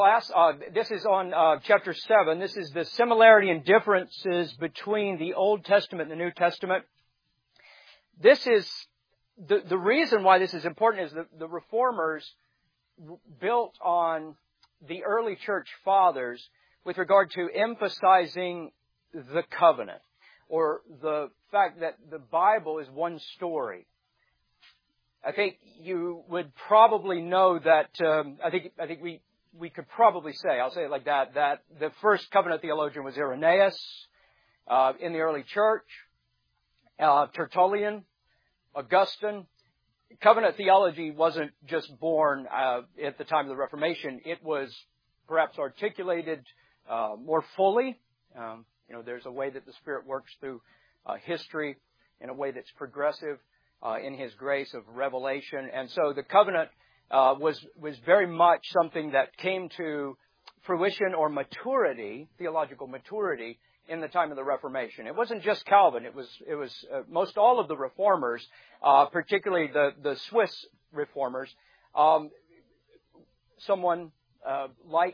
Class, this is on chapter 7. This is the similarity and differences between the Old Testament and the New Testament. This is, the reason why this is important is the Reformers built on the early church fathers with regard to emphasizing the covenant, or the fact that the Bible is one story. I think you would probably know that, I think we could probably say, I'll say it like that the first covenant theologian was Irenaeus in the early church, Tertullian, Augustine. Covenant theology wasn't just born at the time of the Reformation. It was perhaps articulated more fully. There's a way that the Spirit works through history in a way that's progressive in His grace of revelation. And so the covenant was very much something that came to fruition or maturity, theological maturity, in the time of the Reformation. It wasn't just Calvin. It was most all of the Reformers, particularly the Swiss Reformers. Someone like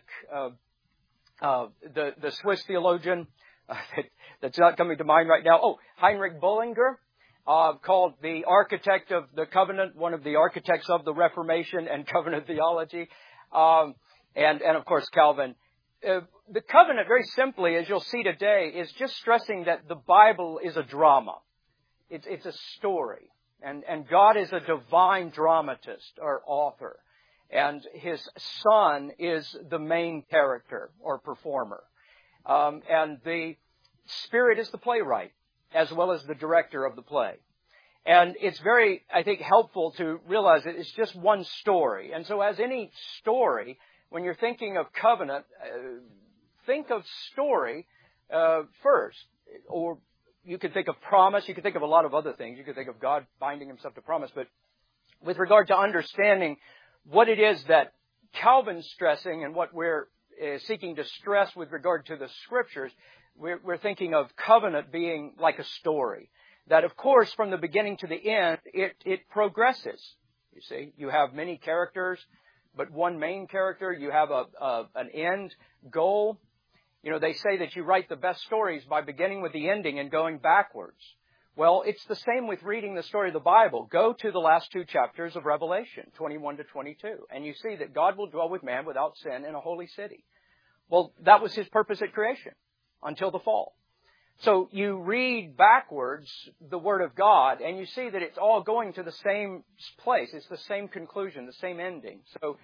the Swiss theologian that's not coming to mind right now. Oh, Heinrich Bullinger. Called the architect of the covenant, one of the architects of the Reformation and covenant theology, and of course Calvin. The covenant, very simply, as you'll see today, is just stressing that the Bible is a drama. It's a story, and God is a divine dramatist or author, and His Son is the main character or performer, and the Spirit is the playwright, as well as the director of the play. And it's very, I think, helpful to realize that it's just one story. And so as any story, when you're thinking of covenant, think of story first. Or you could think of promise. You could think of a lot of other things. You could think of God binding Himself to promise. But with regard to understanding what it is that Calvin's stressing and what we're seeking to stress with regard to the Scriptures, we're thinking of covenant being like a story. That, of course, from the beginning to the end, it progresses. You see, you have many characters, but one main character. You have an end goal. They say that you write the best stories by beginning with the ending and going backwards. Well, it's the same with reading the story of the Bible. Go to the last two chapters of Revelation, 21 to 22, and you see that God will dwell with man without sin in a holy city. Well, that was His purpose at creation, until the fall. So you read backwards the Word of God, and you see that it's all going to the same place. It's the same conclusion, the same ending. So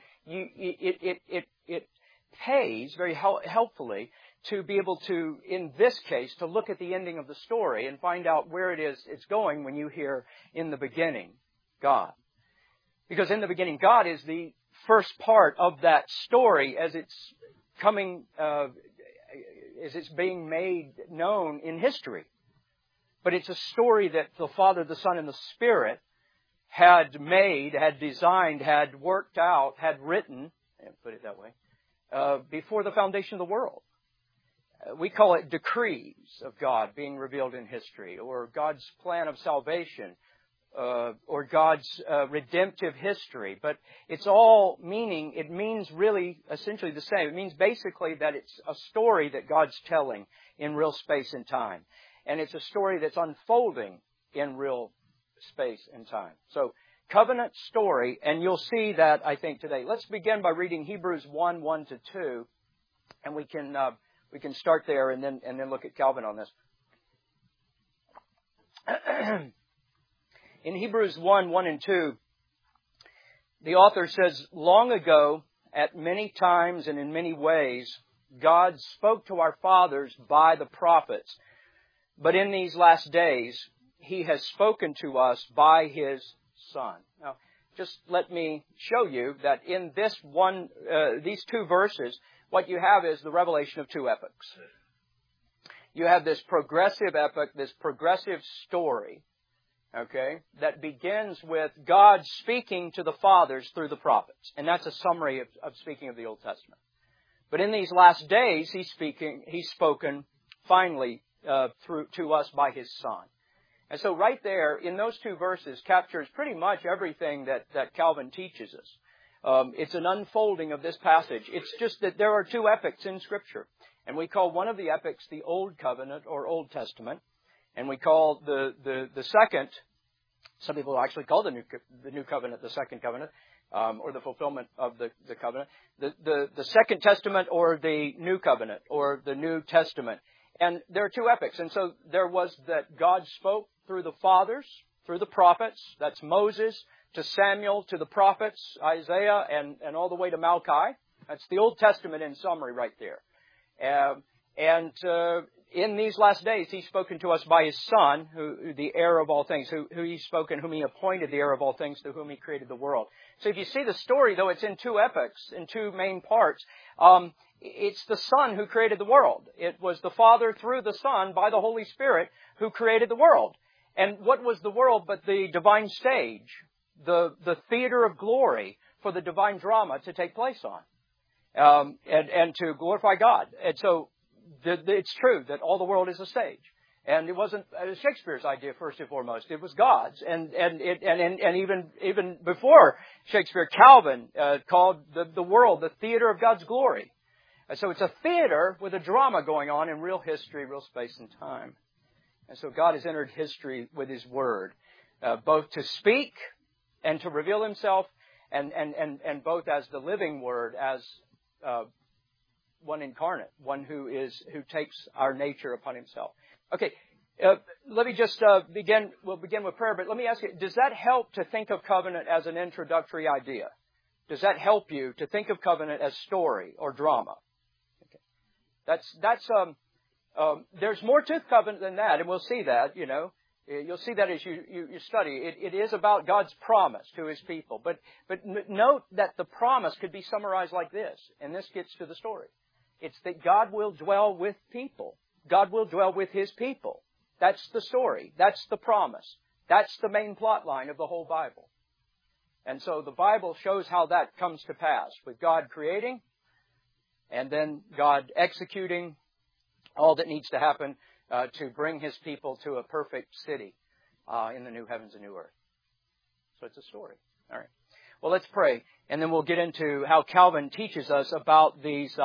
it pays very helpfully to be able to, in this case, to look at the ending of the story and find out where it's going when you hear in the beginning, God. Because in the beginning, God is the first part of that story as it's coming, as it's being made known in history. But it's a story that the Father, the Son, and the Spirit had made, had designed, had worked out, had written, put it that way, before the foundation of the world. We call it decrees of God being revealed in history, or God's plan of salvation, or God's redemptive history. But it's all it means really essentially the same. It means basically that it's a story that God's telling in real space and time. And it's a story that's unfolding in real space and time. So, covenant story, and you'll see that, I think, today. Let's begin by reading Hebrews 1, 1 to 2, and we can start there and then look at Calvin on this. In Hebrews 1, 1 and 2, the author says, "Long ago, at many times and in many ways, God spoke to our fathers by the prophets. But in these last days, He has spoken to us by His Son." Now, just let me show you that in these two verses, what you have is the revelation of two epochs. You have this progressive epoch, this progressive story, okay, that begins with God speaking to the fathers through the prophets. And that's a summary of speaking of the Old Testament. But in these last days, He's spoken finally to us by His Son. And so right there, in those two verses, captures pretty much everything that Calvin teaches us. It's an unfolding of this passage. It's just that there are two epics in Scripture. And we call one of the epics the Old Covenant or Old Testament. And we call the second, some people actually call the New Covenant the Second Covenant, or the fulfillment of the covenant. The Second Testament or the New Covenant or the New Testament. And there are two epics. And so there was that God spoke through the fathers, through the prophets. That's Moses to Samuel to the prophets, Isaiah, and all the way to Malachi. That's the Old Testament in summary right there. In these last days, He's spoken to us by His Son, who the heir of all things, who He's spoken, whom He appointed the heir of all things, through whom He created the world. So if you see the story, though it's in two epics, in two main parts, it's the Son who created the world. It was the Father through the Son by the Holy Spirit who created the world. And what was the world but the divine stage, the theater of glory for the divine drama to take place on, and to glorify God. And so it's true that all the world is a stage. And it wasn't Shakespeare's idea first and foremost. It was God's. And even before Shakespeare, Calvin called the world the theater of God's glory. And so it's a theater with a drama going on in real history, real space and time. And so God has entered history with His Word, both to speak and to reveal Himself, and both as the living Word, as one incarnate, one who takes our nature upon Himself. Okay, let me just begin. We'll begin with prayer, but let me ask you, does that help to think of covenant as an introductory idea? Does that help you to think of covenant as story or drama? Okay. There's more to covenant than that, and we'll see that, You'll see that as you study. It is about God's promise to His people. But note that the promise could be summarized like this, and this gets to the story. It's that God will dwell with people. God will dwell with His people. That's the story. That's the promise. That's the main plot line of the whole Bible. And so the Bible shows how that comes to pass, with God creating and then God executing all that needs to happen to bring His people to a perfect city in the new heavens and new earth. So it's a story. All right. Well, let's pray, and then we'll get into how Calvin teaches us about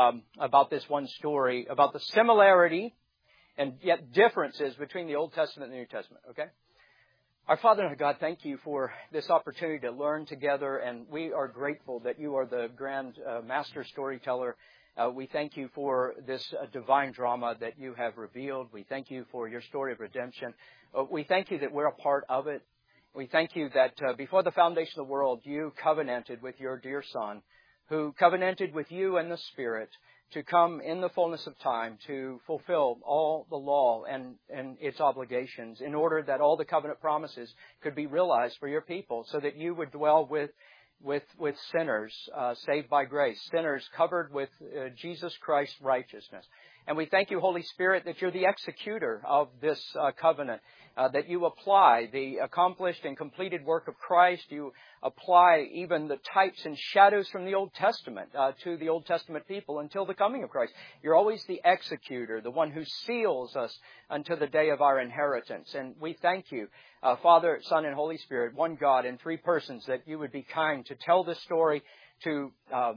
this one story, about the similarity and yet differences between the Old Testament and the New Testament. Okay? Our Father and our God, thank You for this opportunity to learn together, and we are grateful that You are the grand master storyteller. We thank You for this divine drama that You have revealed. We thank You for Your story of redemption. We thank You that we're a part of it. We thank You that before the foundation of the world, You covenanted with Your dear Son, who covenanted with You and the Spirit to come in the fullness of time to fulfill all the law and its obligations in order that all the covenant promises could be realized for Your people, so that You would dwell with sinners saved by grace, sinners covered with Jesus Christ's righteousness. And we thank You, Holy Spirit, that You're the executor of this covenant, that You apply the accomplished and completed work of Christ. You apply even the types and shadows from the Old Testament to the Old Testament people until the coming of Christ. You're always the executor, the one who seals us unto the day of our inheritance. And we thank You, Father, Son, and Holy Spirit, one God in three persons, that You would be kind to tell this story, to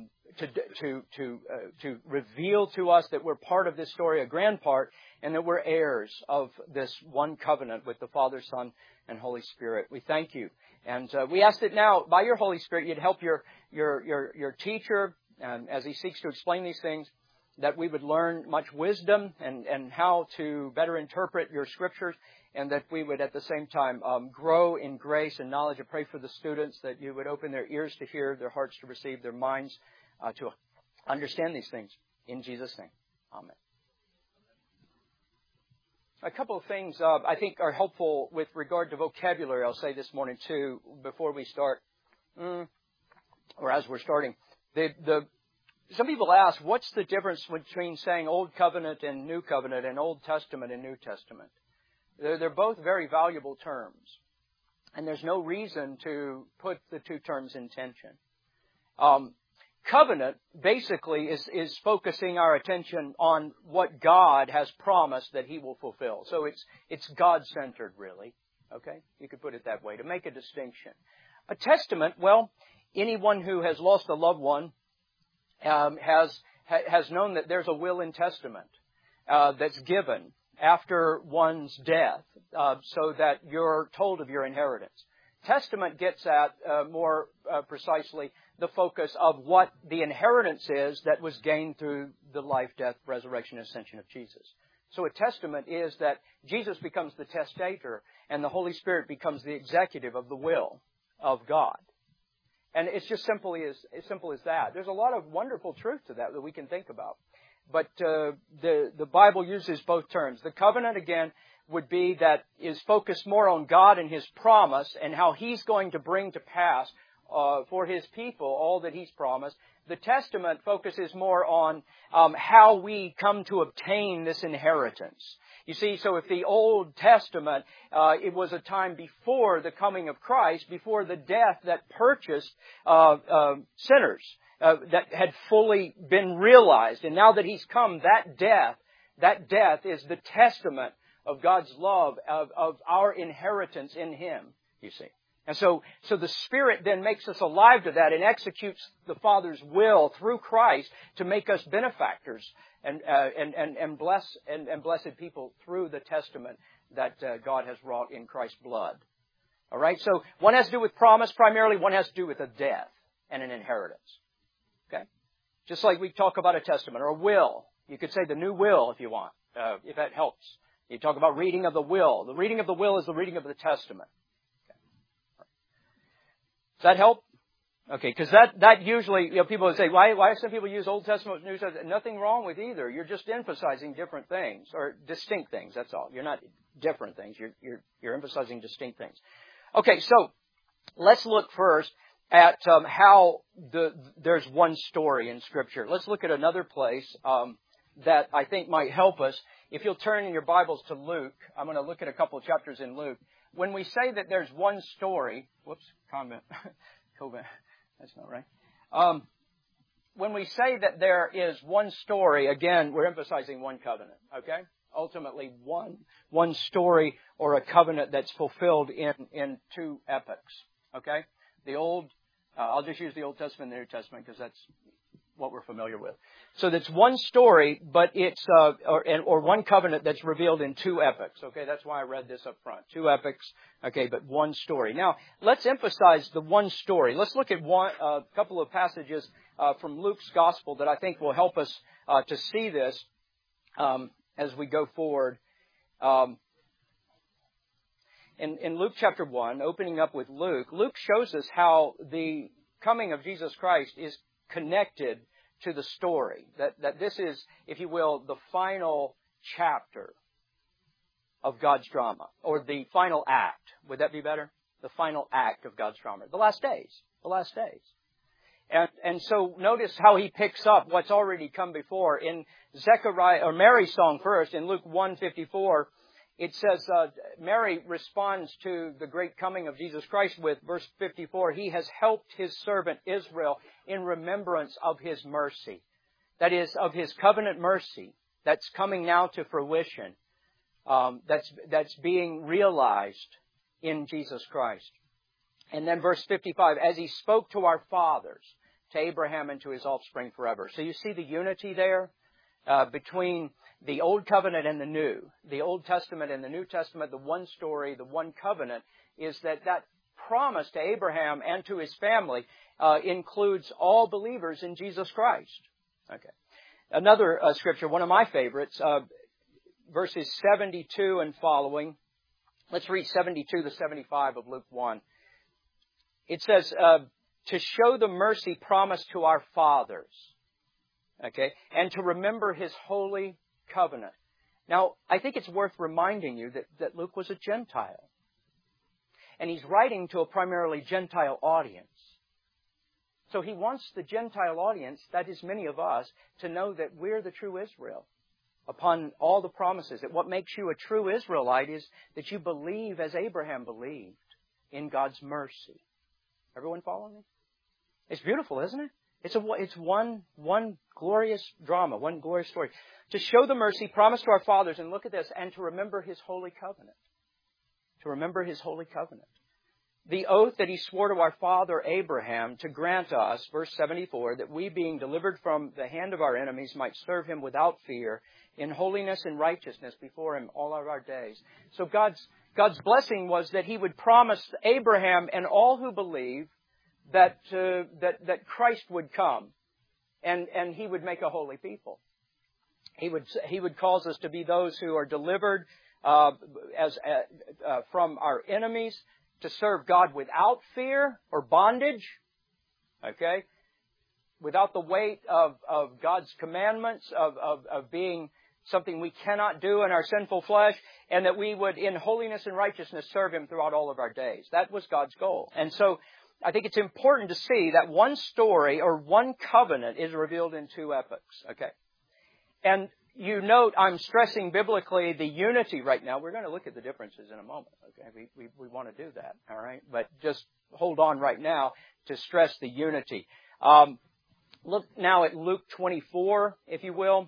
reveal to us that we're part of this story, a grand part, and that we're heirs of this one covenant with the Father, Son, and Holy Spirit. We thank You. And we ask that now, by Your Holy Spirit, You'd help Your teacher as he seeks to explain these things, that we would learn much wisdom and how to better interpret Your Scriptures, and that we would at the same time grow in grace and knowledge. I pray for the students that You would open their ears to hear, their hearts to receive, their minds to understand these things. In Jesus' name, amen. A couple of things I think are helpful with regard to vocabulary, I'll say this morning too, before we start, or as we're starting. Some people ask, what's the difference between saying Old Covenant and New Covenant, and Old Testament and New Testament? They're both very valuable terms, and there's no reason to put the two terms in tension. Covenant basically is focusing our attention on what God has promised that He will fulfill. So it's God-centered, really. Okay? You could put it that way, to make a distinction. A testament, well, anyone who has lost a loved one has known that there's a will and testament that's given after one's death, so that you're told of your inheritance. Testament gets at more precisely the focus of what the inheritance is that was gained through the life, death, resurrection, and ascension of Jesus. So a testament is that Jesus becomes the testator and the Holy Spirit becomes the executive of the will of God. And it's just as simple as that. There's a lot of wonderful truth to that we can think about. But the Bible uses both terms. The covenant, again, would be that is focused more on God and His promise and how He's going to bring to pass for His people all that He's promised. The testament focuses more on how we come to obtain this inheritance. You see, so if the Old Testament, it was a time before the coming of Christ, before the death that purchased sinners, that had fully been realized. And now that He's come, that death is the testament of God's love, of our inheritance in Him, you see. And so the Spirit then makes us alive to that and executes the Father's will through Christ to make us benefactors and blessed people through the testament that God has wrought in Christ's blood. All right. So one has to do with promise primarily. One has to do with a death and an inheritance. Okay. Just like we talk about a testament or a will. You could say the new will if you want, if that helps. You talk about reading of the will. The reading of the will is the reading of the testament. Does that help? Okay, because that usually, people would say, why some people use Old Testament, New Testament? Nothing wrong with either. You're just emphasizing different things, or distinct things, that's all. You're not different things. You're emphasizing distinct things. Okay, so let's look first at how there's one story in Scripture. Let's look at another place that I think might help us. If you'll turn in your Bibles to Luke, I'm going to look at a couple of chapters in Luke. When we say that there's one story, that's not right. When we say that there is one story, again, we're emphasizing one covenant, okay? Ultimately, one story or a covenant that's fulfilled in two epochs, okay? I'll just use the Old Testament and the New Testament because that's what we're familiar with. So that's one story, but it's or one covenant that's revealed in two epochs. Okay, that's why I read this up front. Two epochs. Okay, but one story. Now let's emphasize the one story. Let's look at a couple of passages from Luke's Gospel that I think will help us to see this as we go forward. In Luke chapter 1, opening up with Luke shows us how the coming of Jesus Christ is connected to the story. That this is, if you will, the final chapter of God's drama, or the final act. Would that be better? The final act of God's drama. The last days. The last days. And so notice how he picks up what's already come before. In Zechariah, or Mary's song first, in Luke 1:54, it says, Mary responds to the great coming of Jesus Christ with verse 54, He has helped His servant Israel in remembrance of His mercy. That is, of His covenant mercy that's coming now to fruition. That's being realized in Jesus Christ. And then verse 55, as He spoke to our fathers, to Abraham and to his offspring forever. So you see the unity there between the Old Covenant and the New. The Old Testament and the New Testament, the one story, the one covenant, is that promise to Abraham and to his family includes all believers in Jesus Christ. Okay. Another scripture, one of my favorites, verses 72 and following. Let's read 72 to 75 of Luke 1. It says, to show the mercy promised to our fathers, okay, and to remember His holy covenant. Now, I think it's worth reminding you that Luke was a Gentile. And he's writing to a primarily Gentile audience. So he wants the Gentile audience, that is many of us, to know that we're the true Israel upon all the promises. That what makes you a true Israelite is that you believe as Abraham believed in God's mercy. Everyone following me? It's beautiful, isn't it? It's one glorious drama, one glorious story. To show the mercy promised to our fathers, and look at this, and to remember His holy covenant. To remember His holy covenant. the oath that He swore to our father Abraham to grant us, verse 74, that we being delivered from the hand of our enemies might serve Him without fear, in holiness and righteousness before Him all of our days. So God's blessing was that He would promise Abraham and all who believe that Christ would come and He would make a holy people. He would cause us to be those who are delivered from our enemies, to serve God without fear or bondage, okay? Without the weight of God's commandments, of being something we cannot do in our sinful flesh, and that we would, in holiness and righteousness, serve Him throughout all of our days. That was God's goal. And so, I think it's important to see that one story or one covenant is revealed in two epochs, okay? And you note I'm stressing biblically the unity right now. We're going to look at the differences in a moment, okay? We want to do that, all right? But just hold on right now to stress the unity. Look now at Luke 24, if you will.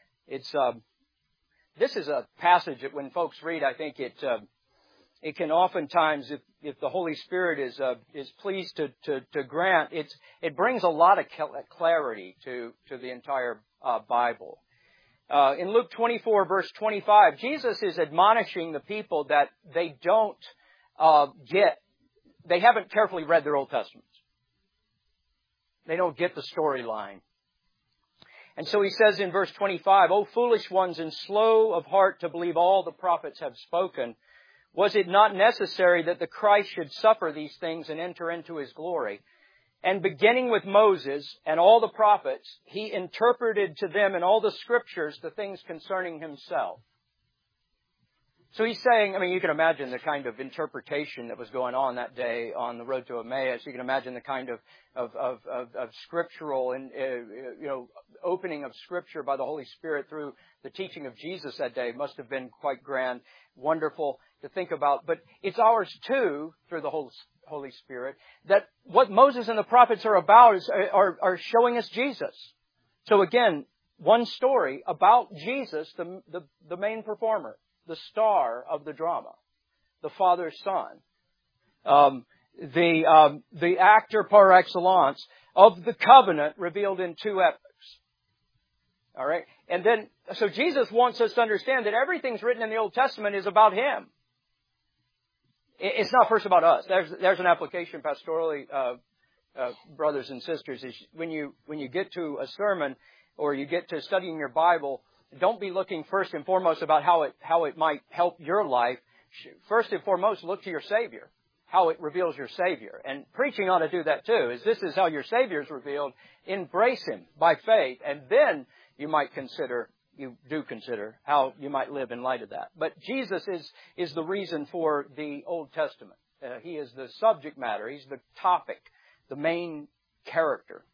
This is a passage that when folks read, I think it can oftentimes, if the Holy Spirit is pleased to grant, it brings a lot of clarity to the entire Bible. In Luke 24, verse 25, Jesus is admonishing the people that they haven't carefully read their Old Testaments. They don't get the storyline. And so He says in verse 25, O foolish ones and slow of heart to believe all the prophets have spoken, was it not necessary that the Christ should suffer these things and enter into His glory? And beginning with Moses and all the prophets, He interpreted to them in all the Scriptures the things concerning Himself. So He's saying, you can imagine the kind of interpretation that was going on that day on the road to Emmaus. You can imagine the kind of scriptural and, opening of Scripture by the Holy Spirit through the teaching of Jesus that day. Must have been quite grand, wonderful to think about. But it's ours too, through the Holy Spirit, that what Moses and the prophets are about are showing us Jesus. So again, one story about Jesus, the main performer, the star of the drama, the Father's Son, the actor par excellence of the covenant revealed in two epochs. All right, and then so Jesus wants us to understand that everything's written in the Old Testament is about Him. It's not first about us. There's an application pastorally, brothers and sisters. Is when you get to a sermon or you get to studying your Bible, don't be looking first and foremost about how it might help your life. First and foremost, look to your Savior, how it reveals your Savior. And preaching ought to do that too. This is how your Savior is revealed. Embrace Him by faith, and then you do consider how you might live in light of that. But Jesus is the reason for the Old Testament. He is the subject matter. He's the topic, the main character.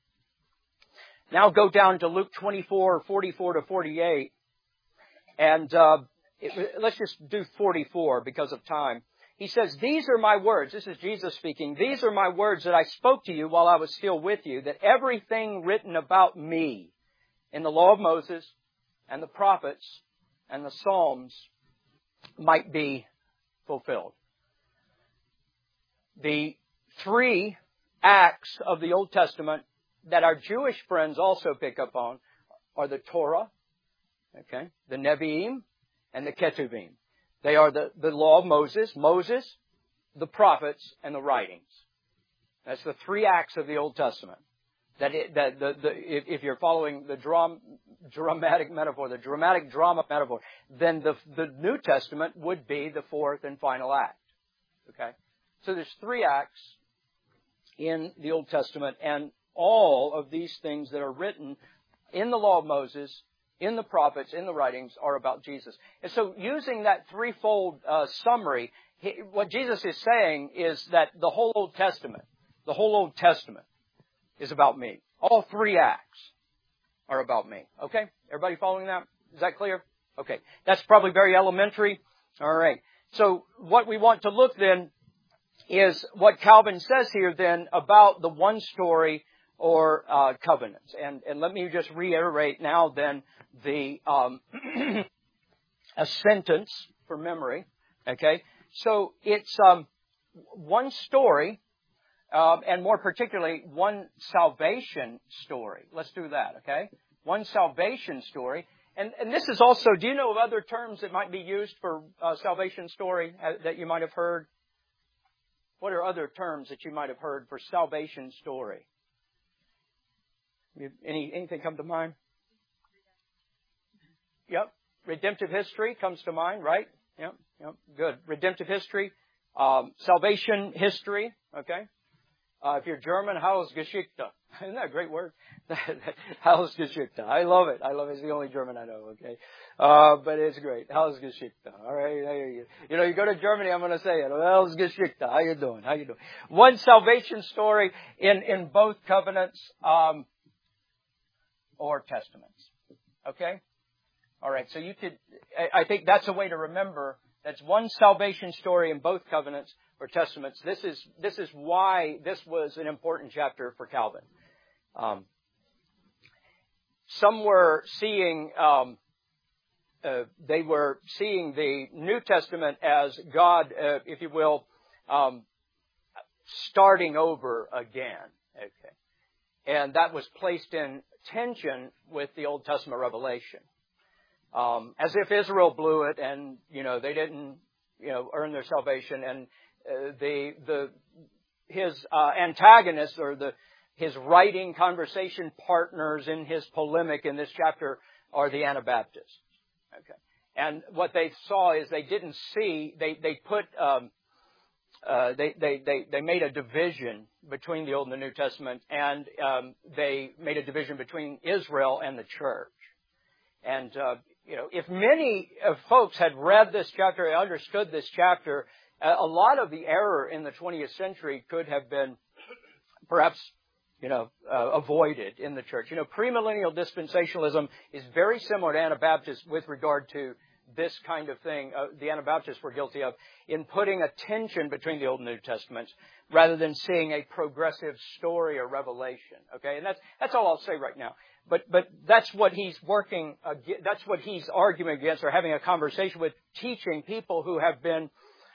Now go down to Luke 24, 44 to 48. And let's just do 44 because of time. He says, These are my words. This is Jesus speaking. These are my words that I spoke to you while I was still with you, that everything written about me in the law of Moses and the prophets and the Psalms might be fulfilled. The three acts of the Old Testament that our Jewish friends also pick up on are the Torah, okay, the Nevi'im, and the Ketuvim. They are the law of Moses, the prophets, and the writings. That's the three acts of the Old Testament. If you're following the dramatic metaphor, the dramatic drama metaphor, then the New Testament would be the fourth and final act. Okay? So there's three acts in the Old Testament, and all of these things that are written in the law of Moses, in the prophets, in the writings, are about Jesus. And so using that threefold summary, what Jesus is saying is that the whole Old Testament is about me. All three acts are about me. Okay? Everybody following that? Is that clear? Okay. That's probably very elementary. All right. So what we want to look then is what Calvin says here then about the one story or covenants. And let me just reiterate now then the a sentence for memory. Okay? So it's one story, and more particularly, one salvation story. Let's do that, okay? One salvation story. And this is also, do you know of other terms that might be used for salvation story that you might have heard? What are other terms that you might have heard for salvation story? Anything come to mind? Yep. Redemptive history comes to mind, right? Yep. Good. Redemptive history. Salvation history. Okay. If you're German, Heilsgeschichte. Isn't that a great word? Heilsgeschichte. I love it. It's the only German I know, okay? But it's great. Heilsgeschichte. All right. You go to Germany, I'm going to say it. Heilsgeschichte. How you doing? One salvation story in both covenants, or testaments. Okay? All right. So I think that's a way to remember. That's one salvation story in both covenants or testaments. This is why this was an important chapter for Calvin. Some were seeing, they were seeing the New Testament as God, if you will, starting over again. Okay. And that was placed in tension with the Old Testament revelation. As if Israel blew it and, they didn't, earn their salvation, and his antagonists or his writing conversation partners in his polemic in this chapter are the Anabaptists. Okay. And what they saw is they didn't see, they made a division between the Old and the New Testament, and they made a division between Israel and the church. And if many folks had read this chapter and understood this chapter, a lot of the error in the 20th century could have been perhaps, avoided in the church. Premillennial dispensationalism is very similar to Anabaptists with regard to this kind of thing the Anabaptists were guilty of in putting a tension between the Old and New Testaments rather than seeing a progressive story or revelation. Okay, and that's all I'll say right now. But that's what he's that's what he's arguing against, or having a conversation with, teaching people who have been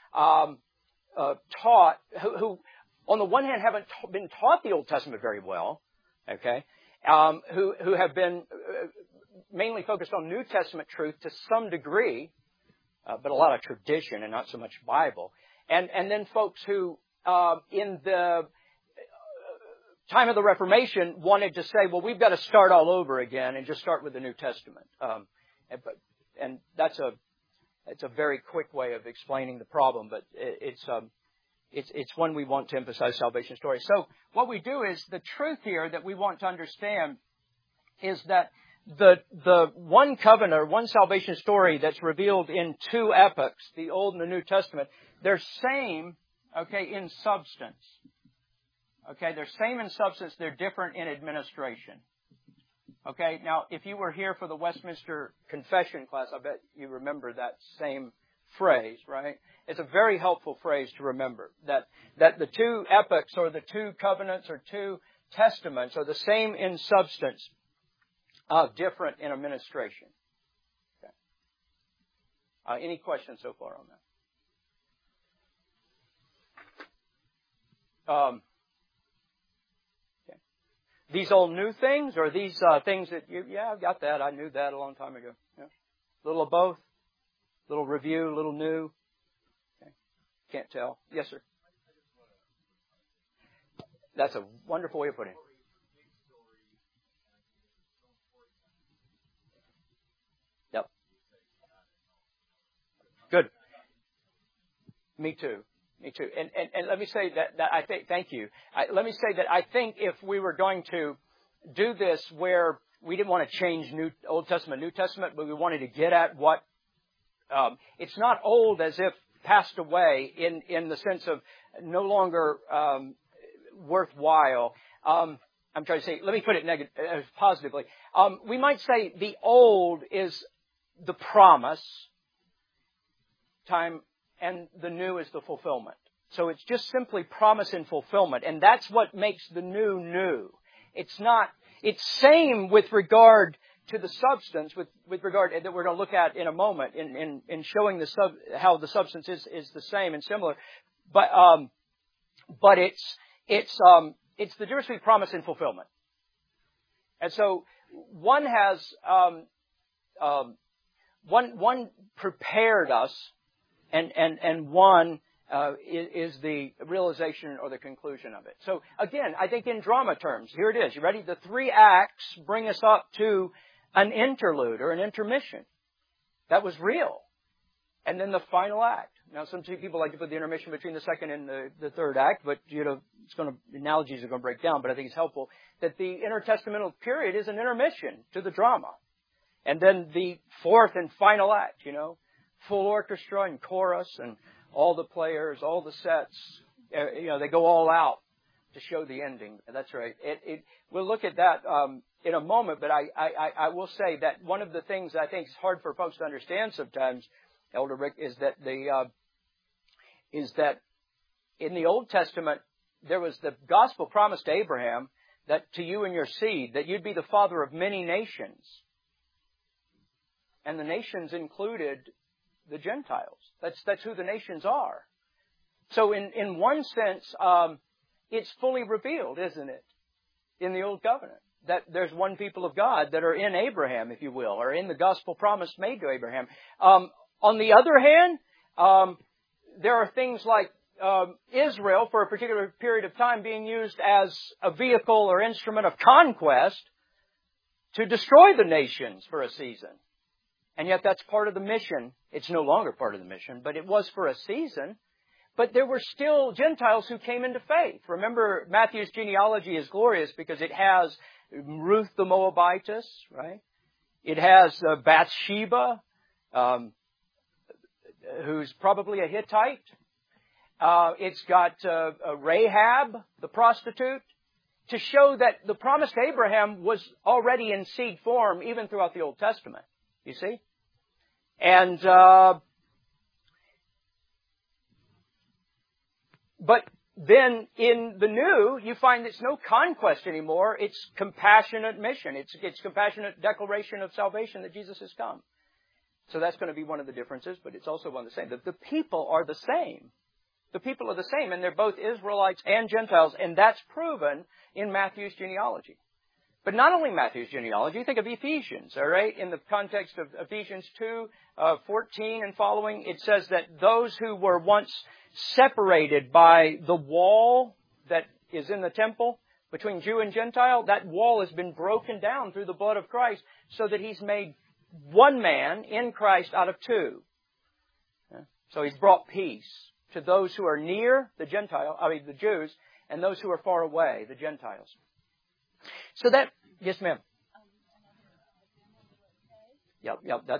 taught, who on the one hand haven't been taught the Old Testament very well, okay, who have been mainly focused on New Testament truth to some degree, but a lot of tradition and not so much Bible, and then folks who in the time of the Reformation wanted to say, well, we've got to start all over again and just start with the New Testament. And that's a very quick way of explaining the problem, but it's one we want to emphasize salvation story. So what we do is, the truth here that we want to understand is that the one covenant or one salvation story that's revealed in two epochs, the Old and the New Testament, they're same, okay, in substance. Okay, they're same in substance, they're different in administration. Okay, now if you were here for the Westminster Confession class, I bet you remember that same phrase, right? It's a very helpful phrase to remember, that the two epochs or the two covenants or two testaments are the same in substance, different in administration. Okay. Any questions so far on that? These all new things, or these things that I got that. I knew that a long time ago. Yeah. A little of both. A little review, a little new. Okay. Can't tell. Yes, sir. That's a wonderful way of putting it. Yep. Good. Me too. Me too. And let me say that I think, thank you. Let me say that I think if we were going to do this where we didn't want to change Old Testament, New Testament, but we wanted to get at what, it's not old as if passed away in the sense of no longer worthwhile. I'm trying to say, let me put it positively. We might say the old is the promise time, and the new is the fulfillment. So it's just simply promise and fulfillment. And that's what makes the new new. It's same with regard to the substance, with regard that we're going to look at in a moment in showing how the substance is the same and similar. but it's the difference between promise and fulfillment. And so one has, one prepared us, and one is the realization or the conclusion of it. So again, I think in drama terms, here it is. You ready? The 3 acts bring us up to an interlude or an intermission. That was real. And then the final act. Now, some people like to put the intermission between the second and the third act, but analogies are going to break down. But I think it's helpful that the intertestamental period is an intermission to the drama, and then the fourth and final act. Full orchestra and chorus and all the players, all the sets. They go all out to show the ending. That's right. We'll look at that in a moment. But I will say that one of the things I think is hard for folks to understand sometimes, Elder Rick, is that in the Old Testament, there was the gospel promise to Abraham that to you and your seed, that you'd be the father of many nations. And the nations included the Gentiles. That's who the nations are. So in one sense, it's fully revealed, isn't it, in the Old Covenant, that there's one people of God that are in Abraham, if you will, or in the gospel promise made to Abraham. On the other hand, there are things like Israel, for a particular period of time, being used as a vehicle or instrument of conquest to destroy the nations for a season. And yet that's part of the mission. It's no longer part of the mission, but it was for a season. But there were still Gentiles who came into faith. Remember, Matthew's genealogy is glorious because it has Ruth the Moabitess, right? It has Bathsheba, who's probably a Hittite. It's got Rahab, the prostitute, to show that the promise to Abraham was already in seed form even throughout the Old Testament. You see? And, but then in the New, you find it's no conquest anymore. It's compassionate mission. It's compassionate declaration of salvation that Jesus has come. So that's going to be one of the differences, but it's also one of the same. The people are the same. The people are the same, and they're both Israelites and Gentiles, and that's proven in Matthew's genealogy. But not only Matthew's genealogy, think of Ephesians, all right? In the context of Ephesians 2:14 and following, it says that those who were once separated by the wall that is in the temple between Jew and Gentile, that wall has been broken down through the blood of Christ so that He's made one man in Christ out of two. So He's brought peace to those who are near, the Jews, and those who are far away, the Gentiles. So that, yes, ma'am. Yep,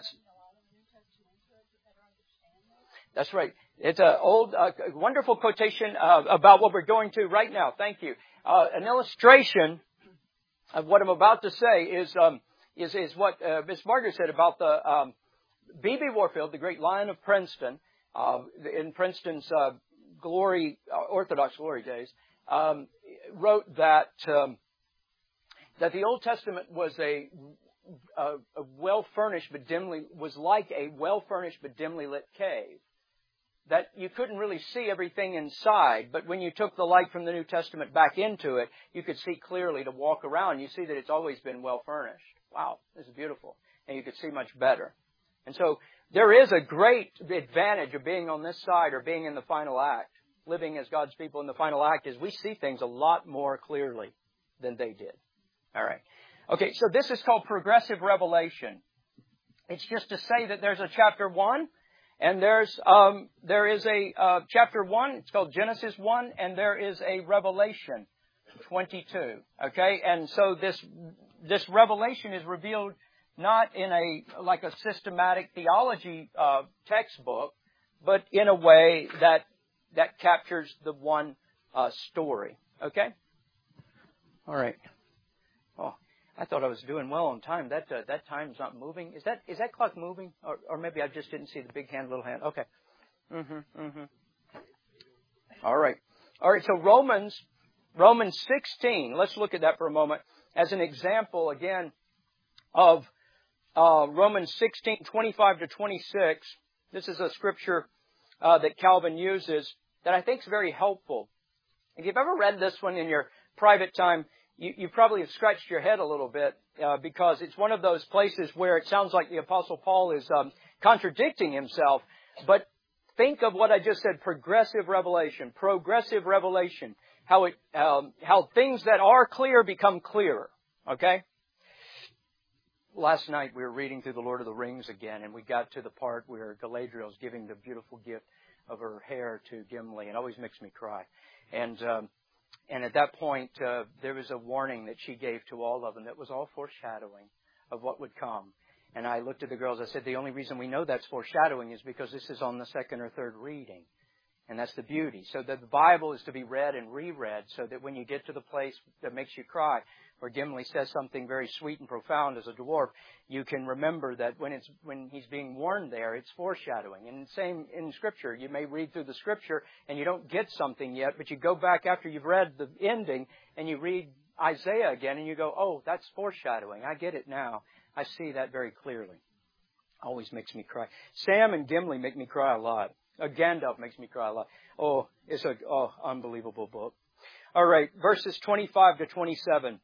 that's right. It's an old, wonderful quotation about what we're going to right now. Thank you. An illustration of what I'm about to say is what Miss Margaret said about the B.B. Warfield, the great Lion of Princeton, in Princeton's Orthodox glory days, wrote that the Old Testament was a well-furnished but like a well-furnished but dimly lit cave. That you couldn't really see everything inside, but when you took the light from the New Testament back into it, you could see clearly to walk around. You see that it's always been well-furnished. Wow, this is beautiful. And you could see much better. And so there is a great advantage of being on this side or being in the final act. Living as God's people in the final act is we see things a lot more clearly than they did. All right. Okay, so this is called progressive revelation. It's just to say that there's a chapter 1, and there is a chapter 1, it's called Genesis 1, and there is a Revelation 22. Okay, and so this revelation is revealed not in like a systematic theology textbook, but in a way that captures the one story. Okay? All right. Oh, I thought I was doing well on time. That time's not moving. Is that clock moving? Or maybe I just didn't see the big hand, little hand. Okay. All right. So Romans 16. Let's look at that for a moment as an example again of Romans 16:25 to 26. This is a scripture that Calvin uses that I think is very helpful. If you've ever read this one in your private time, you probably have scratched your head a little bit because it's one of those places where it sounds like the Apostle Paul is contradicting himself. But think of what I just said, progressive revelation. How things that are clear become clearer. Okay? Last night we were reading through The Lord of the Rings again, and we got to the part where Galadriel is giving the beautiful gift of her hair to Gimli. It always makes me cry. And at that point, there was a warning that she gave to all of them that was all foreshadowing of what would come. And I looked at the girls, I said, the only reason we know that's foreshadowing is because this is on the second or third reading. And that's the beauty. So that the Bible is to be read and reread so that when you get to the place that makes you cry, where Gimli says something very sweet and profound as a dwarf, you can remember that when he's being warned there, it's foreshadowing. And the same in Scripture. You may read through the Scripture and you don't get something yet, but you go back after you've read the ending and you read Isaiah again and you go, oh, that's foreshadowing. I get it now. I see that very clearly. Always makes me cry. Sam and Gimli make me cry a lot. Gandalf makes me cry a lot. Oh, it's an unbelievable book. All right, verses 25 to 27.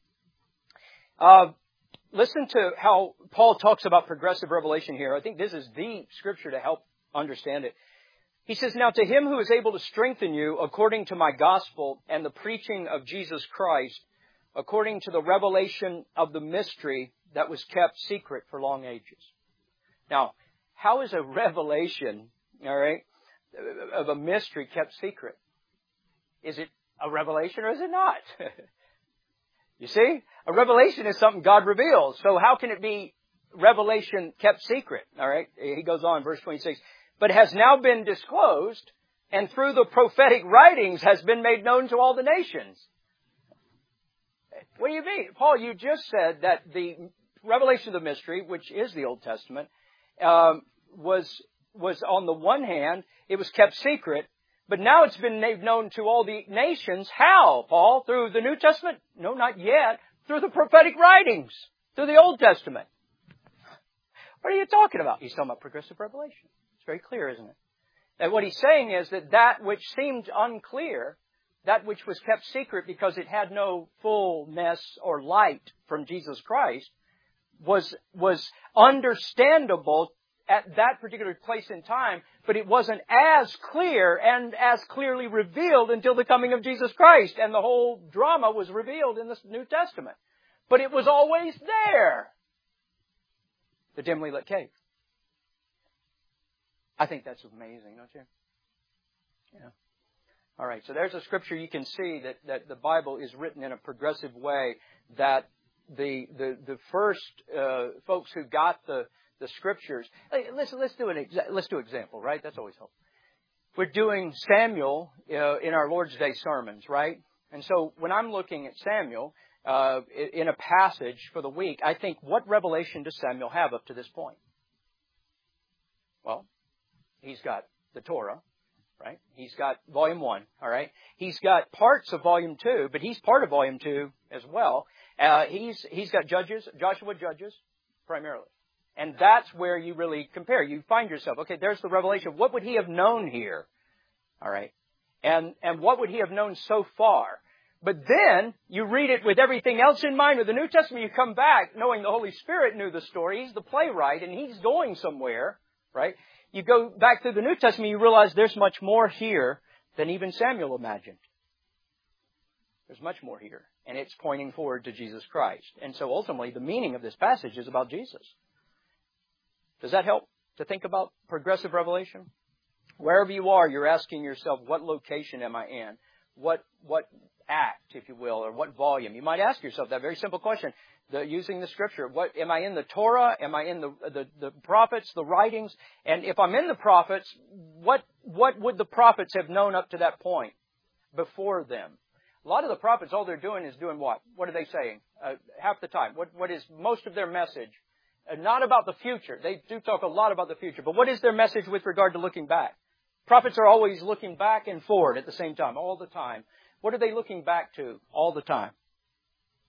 Listen to how Paul talks about progressive revelation here. I think this is the Scripture to help understand it. He says, now to him who is able to strengthen you according to my gospel and the preaching of Jesus Christ, according to the revelation of the mystery that was kept secret for long ages. Now, how is a revelation, all right, of a mystery kept secret? Is it a revelation or is it not? You see? A revelation is something God reveals. So how can it be revelation kept secret? All right. He goes on, verse 26. But has now been disclosed and through the prophetic writings has been made known to all the nations. What do you mean? Paul, you just said that the revelation of the mystery, which is the Old Testament, was on the one hand, it was kept secret, but now it's been made known to all the nations. How, Paul? Through the New Testament? No, not yet. Through the prophetic writings. Through the Old Testament. What are you talking about? He's talking about progressive revelation. It's very clear, isn't it? And what he's saying is that which seemed unclear, that which was kept secret because it had no fullness or light from Jesus Christ, was understandable at that particular place in time, but it wasn't as clear and as clearly revealed until the coming of Jesus Christ. And the whole drama was revealed in the New Testament. But it was always there. The dimly lit cave. I think that's amazing, don't you? Yeah. All right, so there's a scripture you can see that the Bible is written in a progressive way, that the first folks who got the scriptures. Let's do an example, right? That's always helpful. We're doing Samuel in our Lord's Day sermons, right? And so when I'm looking at Samuel in a passage for the week, I think, what revelation does Samuel have up to this point? Well, he's got the Torah, right? He's got Volume 1, all right? He's got parts of Volume 2, but he's part of Volume 2 as well. He's got Joshua Judges, primarily. And that's where you really compare. You find yourself, okay, there's the revelation. What would he have known here? All right. And what would he have known so far? But then you read it with everything else in mind. With the New Testament, you come back knowing the Holy Spirit knew the story. He's the playwright and he's going somewhere, right? You go back to the New Testament, you realize there's much more here than even Samuel imagined. There's much more here. And it's pointing forward to Jesus Christ. And so ultimately, the meaning of this passage is about Jesus. Does that help to think about progressive revelation? Wherever you are, you're asking yourself, what location am I in? What act, if you will, or what volume? You might ask yourself that very simple question, using the Scripture. What am I in the Torah? Am I in the prophets, the writings? And if I'm in the prophets, what would the prophets have known up to that point before them? A lot of the prophets, all they're doing is doing what? What are they saying? Half the time. What is most of their message? Not about the future. They do talk a lot about the future. But what is their message with regard to looking back? Prophets are always looking back and forward at the same time, all the time. What are they looking back to all the time?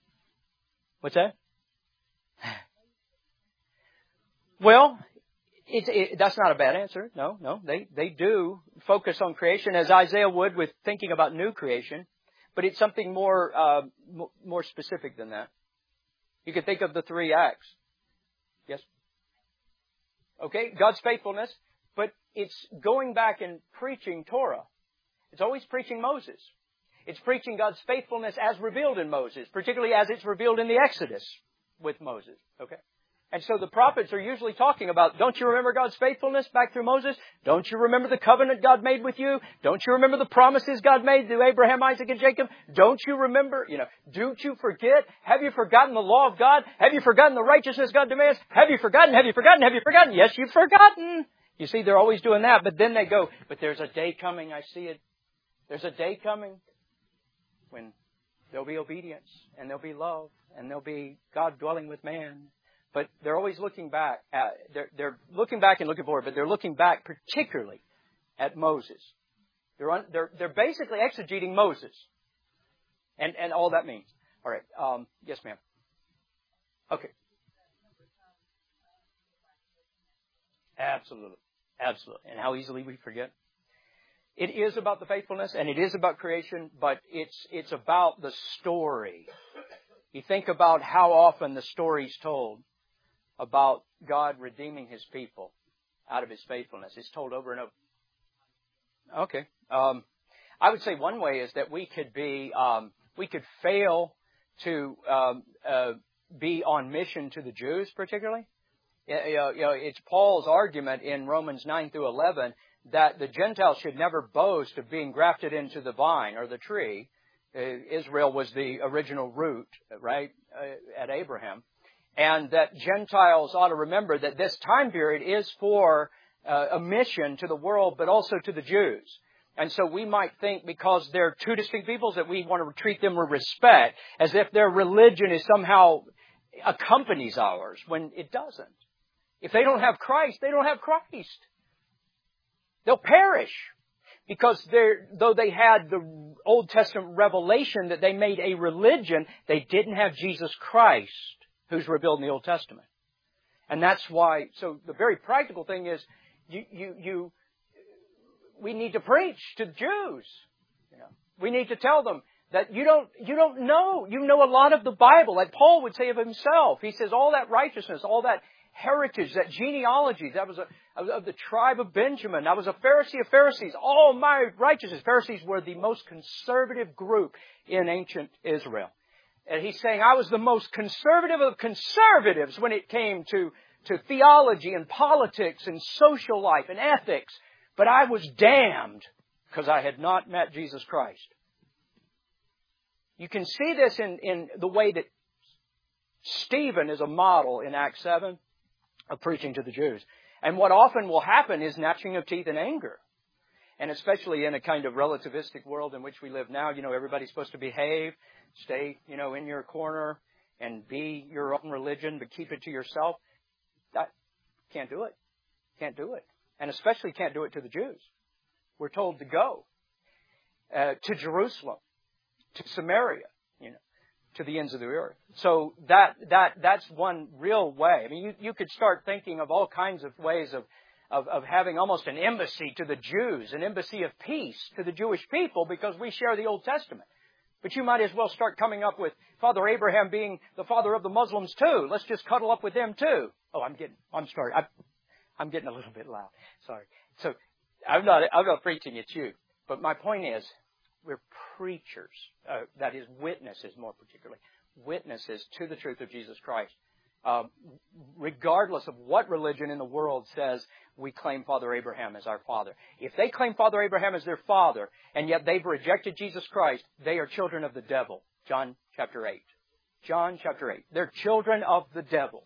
What's that? Well, That's not a bad answer. No. They do focus on creation as Isaiah would with thinking about new creation. But it's something more specific than that. You can think of the 3 acts. Yes? Okay, God's faithfulness. But it's going back and preaching Torah. It's always preaching Moses. It's preaching God's faithfulness as revealed in Moses, particularly as it's revealed in the Exodus with Moses. Okay? And so the prophets are usually talking about, don't you remember God's faithfulness back through Moses? Don't you remember the covenant God made with you? Don't you remember the promises God made to Abraham, Isaac, and Jacob? Don't you remember, don't you forget? Have you forgotten the law of God? Have you forgotten the righteousness God demands? Have you forgotten? Have you forgotten? Have you forgotten? Yes, you've forgotten. You see, they're always doing that, but then they go, but there's a day coming, I see it. There's a day coming when there'll be obedience, and there'll be love, and there'll be God dwelling with man. But they're always looking back. They're looking back and looking forward, but they're looking back particularly at Moses. They're basically exegeting Moses, and all that means. All right. Yes, ma'am. Okay. Absolutely. And how easily we forget. It is about the faithfulness, and it is about creation, but it's about the story. You think about how often the story's told about God redeeming His people out of His faithfulness. It's told over and over. Okay. I would say one way is that we could fail to be on mission to the Jews, particularly. It's Paul's argument in Romans 9 through 11 that the Gentiles should never boast of being grafted into the vine or the tree. Israel was the original root, right, at Abraham. And that Gentiles ought to remember that this time period is for a mission to the world, but also to the Jews. And so we might think because they're 2 distinct peoples that we want to treat them with respect, as if their religion is somehow accompanies ours, when it doesn't. If they don't have Christ, they don't have Christ. They'll perish. Because though they had the Old Testament revelation that they made a religion, they didn't have Jesus Christ, who's revealed in the Old Testament. And that's why, so the very practical thing is, we need to preach to the Jews. We need to tell them that you don't know. You know a lot of the Bible, like Paul would say of himself. He says all that righteousness, all that heritage, that genealogy, that was of the tribe of Benjamin. I was a Pharisee of Pharisees. All my righteousness. Pharisees were the most conservative group in ancient Israel. And he's saying I was the most conservative of conservatives when it came to theology and politics and social life and ethics. But I was damned because I had not met Jesus Christ. You can see this in the way that Stephen is a model in Acts 7 of preaching to the Jews. And what often will happen is gnashing of teeth and anger. And especially in a kind of relativistic world in which we live now, everybody's supposed to behave, stay, in your corner and be your own religion, but keep it to yourself. That can't do it. Can't do it. And especially can't do it to the Jews. We're told to go to Jerusalem, to Samaria, to the ends of the earth. So that's one real way. I mean, you could start thinking of all kinds of ways of having almost an embassy to the Jews, an embassy of peace to the Jewish people because we share the Old Testament. But you might as well start coming up with Father Abraham being the father of the Muslims too. Let's just cuddle up with them too. Oh, I'm sorry. I'm getting a little bit loud. Sorry. So I'm not preaching at you. But my point is, we're preachers. That is, witnesses more particularly. Witnesses to the truth of Jesus Christ. Regardless of what religion in the world says we claim Father Abraham as our father. If they claim Father Abraham as their father, and yet they've rejected Jesus Christ, they are children of the devil. John chapter 8. John chapter 8. They're children of the devil.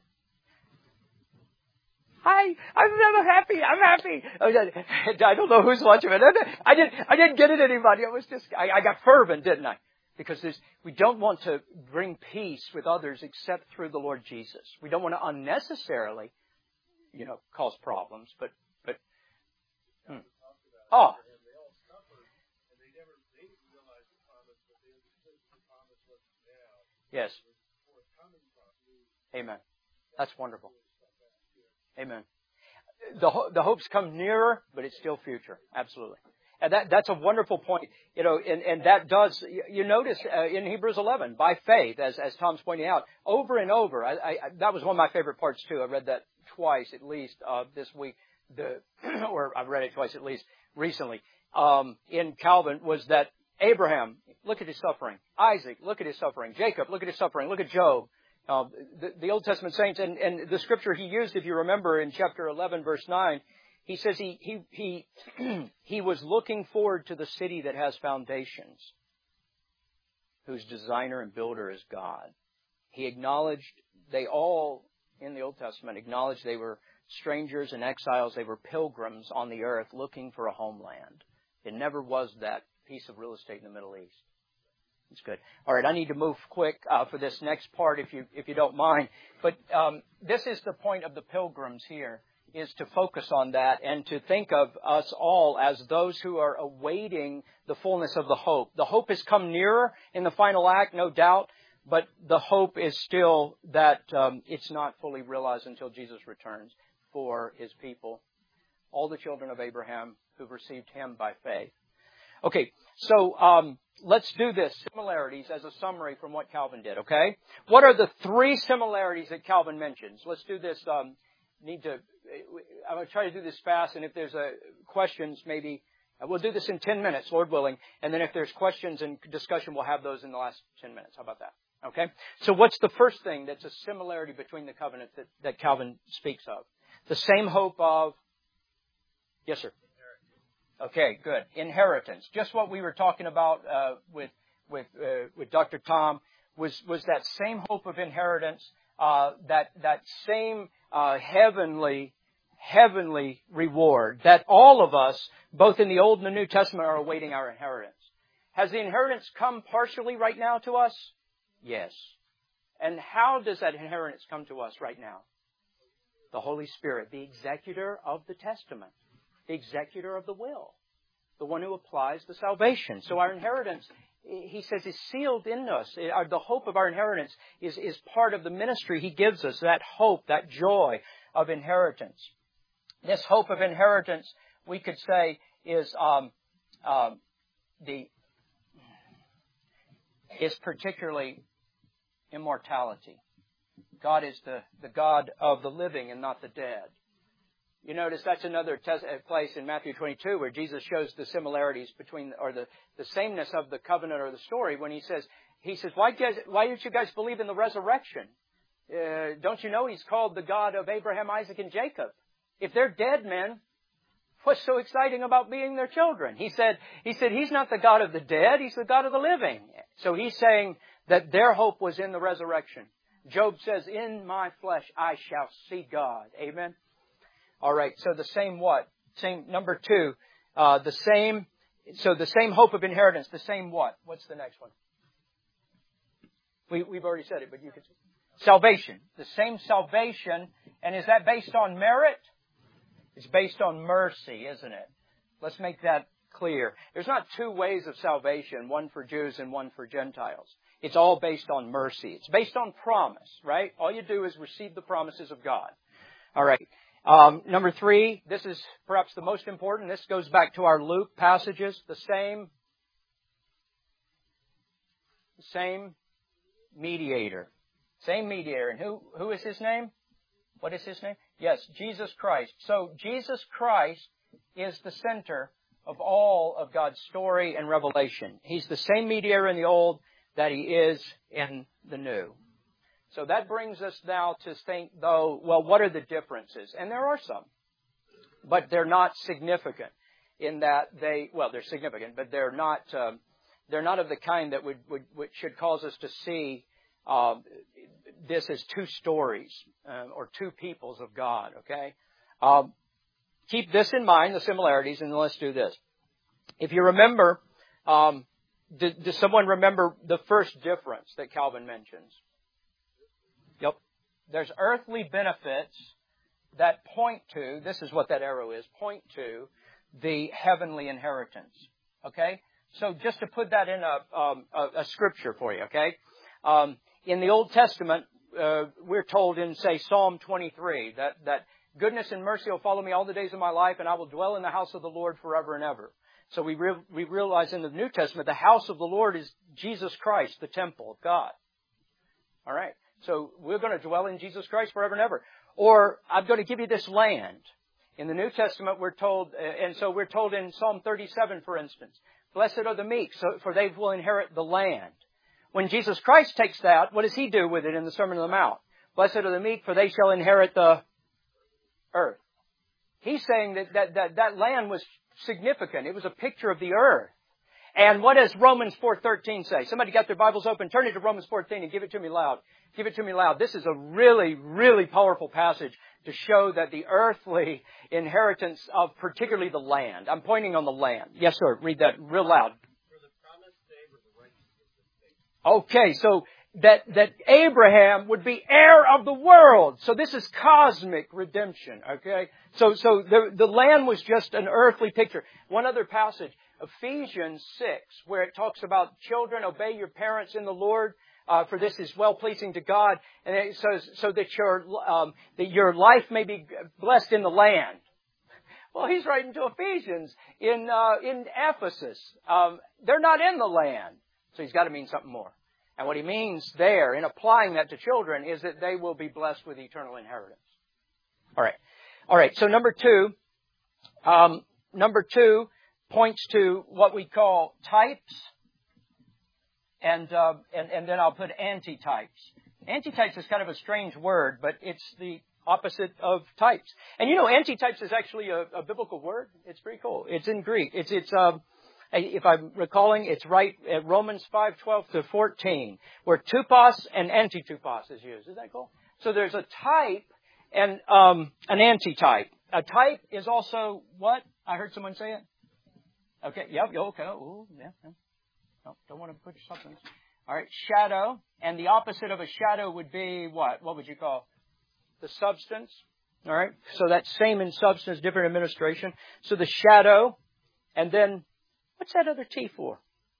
I'm happy. I'm happy. I don't know who's watching it. I didn't get it anybody. It was just, I got fervent, didn't I? Because we don't want to bring peace with others except through the Lord Jesus. We don't want to unnecessarily, cause problems, but. Oh. Yes. Amen. That's wonderful. Amen. the hopes come nearer, but it's still future. Absolutely. And that's a wonderful point. And that does, you notice in Hebrews 11, by faith, as Tom's pointing out, over and over. That was one of my favorite parts too. I read that twice at least this week, or I've read it twice at least recently. In Calvin was that Abraham, look at his suffering. Isaac, look at his suffering. Jacob, look at his suffering. Look at Job. The Old Testament saints, and the scripture he used, if you remember, in chapter 11, verse 9, he says he was looking forward to the city that has foundations, whose designer and builder is God. He acknowledged, they all in the Old Testament acknowledged they were strangers and exiles. They were pilgrims on the earth looking for a homeland. It never was that piece of real estate in the Middle East. It's good. All right, I need to move quick for this next part, if you don't mind. But this is the point of the pilgrims here, is to focus on that and to think of us all as those who are awaiting the fullness of the hope. The hope has come nearer in the final act, no doubt, but the hope is still that it's not fully realized until Jesus returns for His people, all the children of Abraham who've received Him by faith. Okay, so let's do this, similarities as a summary from what Calvin did, okay? What are the three similarities that Calvin mentions? Let's do this. I'm going to try to do this fast, and if there's questions, maybe we'll do this in 10 minutes, Lord willing, and then if there's questions and discussion, we'll have those in the last 10 minutes. How about that? Okay? So what's the first thing that's a similarity between the covenant that Calvin speaks of? The same hope of... Yes, sir. Okay, good. Inheritance. Just what we were talking about with Dr. Tom was that same hope of inheritance, that same heavenly reward that all of us, both in the Old and the New Testament, are awaiting our inheritance. Has the inheritance come partially right now to us? Yes. And how does that inheritance come to us right now? The Holy Spirit, the executor of the testament, the executor of the will, the one who applies the salvation. So our inheritance, he says, is sealed in us. The hope of our inheritance is part of the ministry He gives us, that hope, that joy of inheritance. This hope of inheritance, we could say, is particularly immortality. God is the God of the living and not the dead. You notice that's another place in Matthew 22 where Jesus shows the similarities between, or the sameness of the covenant or the story when He says, why don't you guys believe in the resurrection? Don't you know He's called the God of Abraham, Isaac, and Jacob? If they're dead men, what's so exciting about being their children? He said He's not the God of the dead, He's the God of the living. So He's saying that their hope was in the resurrection. Job says, in my flesh I shall see God. Amen? All right, so the same what? Same, number two, the same hope of inheritance, the same what? What's the next one? We've already said it, but you could say. Salvation. The same salvation, and is that based on merit? It's based on mercy, isn't it? Let's make that clear. There's not two ways of salvation, one for Jews and one for Gentiles. It's all based on mercy. It's based on promise, right? All you do is receive the promises of God. All right. Number three, this is perhaps the most important. This goes back to our Luke passages. The same mediator. Same mediator. And who is His name? What is His name? Yes, Jesus Christ. So Jesus Christ is the center of all of God's story and revelation. He's the same mediator in the Old that He is in the New. So that brings us now to think, though, well, what are the differences? And there are some, but they're not significant in that they're significant, but they're not of the kind that should cause us to see this as two stories or two peoples of God. Okay, keep this in mind, the similarities, and let's do this. If you remember, does someone remember the first difference that Calvin mentions? Yep. There's earthly benefits that point to, this is what that arrow is, point to the heavenly inheritance. Okay? So just to put that in a scripture for you, okay? In the Old Testament, we're told in, say, Psalm 23, goodness and mercy will follow me all the days of my life, and I will dwell in the house of the Lord forever and ever. So we realize in the New Testament, the house of the Lord is Jesus Christ, the temple of God. All right. So we're going to dwell in Jesus Christ forever and ever. Or I'm going to give you this land. In the New Testament, we're told, and so we're told in Psalm 37, for instance, blessed are the meek, for they will inherit the land. When Jesus Christ takes that, what does He do with it in the Sermon on the Mount? Blessed are the meek, for they shall inherit the earth. He's saying that land was significant. It was a picture of the earth. And what does Romans 4:13 say? Somebody got their Bibles open. Turn it to Romans 4:13 and give it to me loud. Give it to me loud. This is a really, really powerful passage to show that the earthly inheritance of particularly the land. I'm pointing on the land. Yes, sir. Read that real loud. For the promised favor, the righteousness of faith. Okay, so that Abraham would be heir of the world. So this is cosmic redemption, okay? So the land was just an earthly picture. One other passage, Ephesians 6, where it talks about children, obey your parents in the Lord, for this is well-pleasing to God, and it says, so that your life may be blessed in the land. Well, he's writing to Ephesians in Ephesus. They're not in the land. So he's got to mean something more. And what he means there, in applying that to children, is that they will be blessed with eternal inheritance. All right. So number two points to what we call types, and then I'll put antitypes. Antitypes is kind of a strange word, but it's the opposite of types. And you know, antitypes is actually a biblical word. It's pretty cool. It's in Greek. If I'm recalling, it's right at Romans 5:12-14, where tupos and antitupos is used. Isn't that cool? So there's a type and an antitype. A type is also what? I heard someone say it. Okay. Yep. Okay. Ooh, yeah. No, don't want to put something. All right. Shadow, and the opposite of a shadow would be what? What would you call the substance? All right. So that's same in substance, different administration. So the shadow, and then. What's that other T for?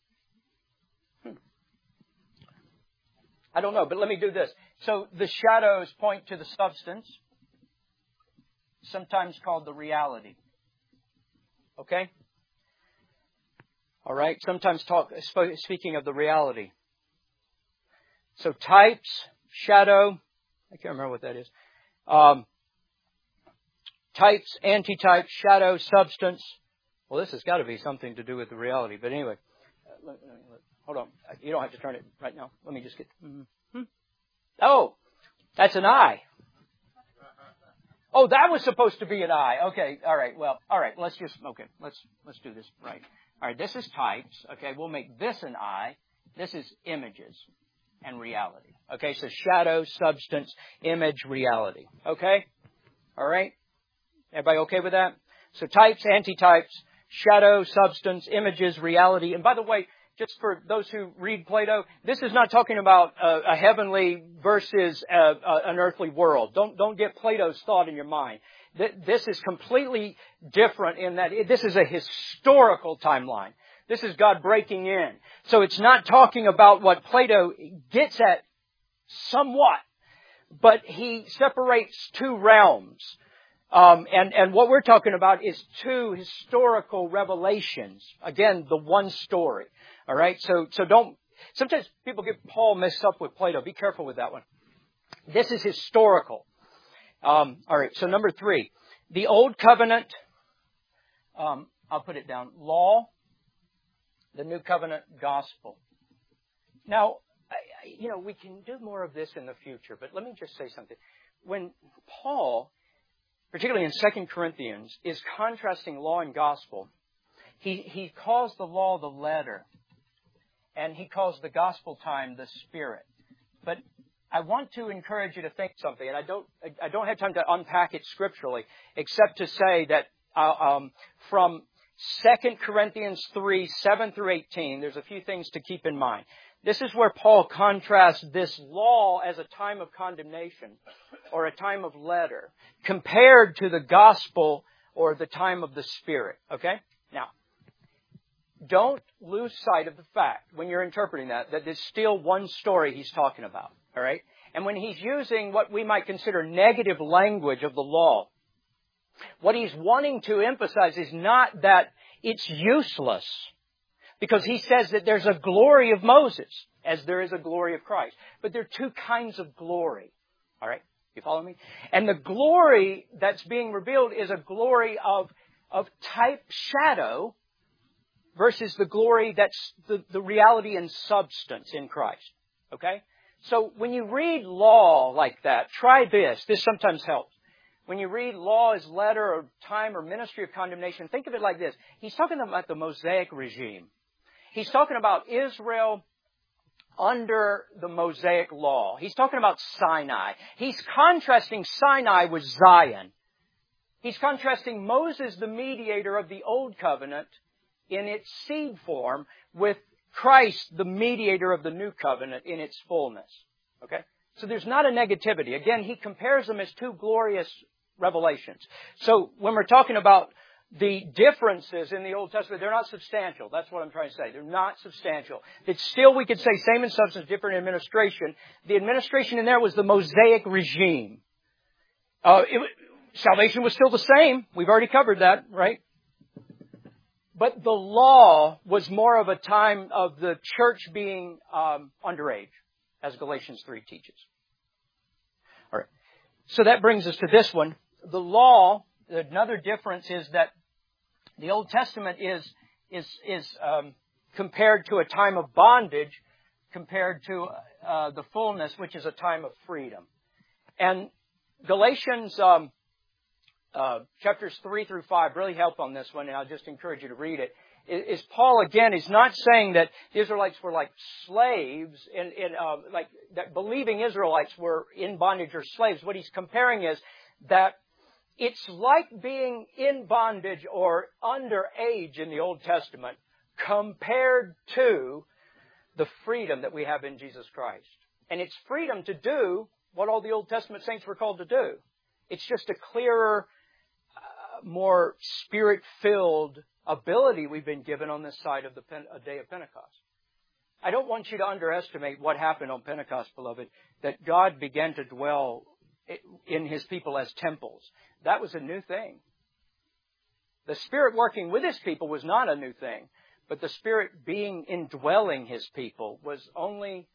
I don't know, but let me do this. So the shadows point to the substance, sometimes called the reality. Okay? All right? Sometimes speaking of the reality. So types, shadow, I can't remember what that is. Types, antitypes, shadow, substance. Well, this has got to be something to do with the reality. But anyway, hold on. You don't have to turn it right now. Let me just get... Oh, that's an eye. Oh, that was supposed to be an eye. Okay, all right. Well, all right. Let's do this right. All right, this is types. Okay, we'll make this an eye. This is images and reality. Okay, so shadow, substance, image, reality. Okay? All right? Everybody okay with that? So types, antitypes, shadow, substance, images, reality. And by the way, just for those who read Plato, this is not talking about a heavenly versus an earthly world. Don't get Plato's thought in your mind. This is completely different in that this is a historical timeline. This is God breaking in. So it's not talking about what Plato gets at somewhat, but he separates two realms. And what we're talking about is two historical revelations. Again, the one story. All right. So don't, sometimes people get Paul messed up with Plato. Be careful with that one. This is historical. All right. So number 3, the Old Covenant, I'll put it down, law, the New Covenant gospel. Now, we can do more of this in the future, but let me just say something. When Paul, particularly in 2 Corinthians, is contrasting law and gospel, he calls the law the letter, and he calls the gospel time the spirit. But I want to encourage you to think something, and I don't have time to unpack it scripturally, except to say that from 2 Corinthians 3, 7 through 18, there's a few things to keep in mind. This is where Paul contrasts this law as a time of condemnation or a time of letter compared to the gospel or the time of the Spirit. Okay? Now, don't lose sight of the fact when you're interpreting that there's still one story he's talking about. All right? And when he's using what we might consider negative language of the law, What he's wanting to emphasize is not that it's useless, because he says that there's a glory of Moses, as there is a glory of Christ. But there are two kinds of glory. All right? You follow me? And the glory that's being revealed is a glory of type shadow versus the glory that's the reality and substance in Christ. Okay? So when you read law like that, try this. This sometimes helps. When you read law as letter or time or ministry of condemnation, think of it like this. He's talking about the Mosaic regime. He's talking about Israel under the Mosaic law. He's talking about Sinai. He's contrasting Sinai with Zion. He's contrasting Moses, the mediator of the Old Covenant, in its seed form, with Christ, the mediator of the New Covenant, in its fullness. Okay? So there's not a negativity. Again, he compares them as two glorious revelations. So when we're talking about the differences in the Old Testament, they're not substantial. That's what I'm trying to say. They're not substantial. It's still, we could say, same in substance, different in administration. The administration in there was the Mosaic regime. Salvation was still the same. We've already covered that, right? But the law was more of a time of the church being underage, as Galatians 3 teaches. All right. So that brings us to this one. The law, another difference is that the Old Testament is compared to a time of bondage compared to the fullness, which is a time of freedom. And Galatians chapters 3 through 5 really help on this one, and I'll just encourage you to read it. Is Paul, again, is not saying that the Israelites were like slaves, like that believing Israelites were in bondage or slaves. What he's comparing is that it's like being in bondage or underage in the Old Testament compared to the freedom that we have in Jesus Christ. And it's freedom to do what all the Old Testament saints were called to do. It's just a clearer, more Spirit-filled ability we've been given on this side of the day of Pentecost. I don't want you to underestimate what happened on Pentecost, beloved, that God began to dwell in His people as temples. That was a new thing. The Spirit working with His people was not a new thing, but the Spirit indwelling His people was only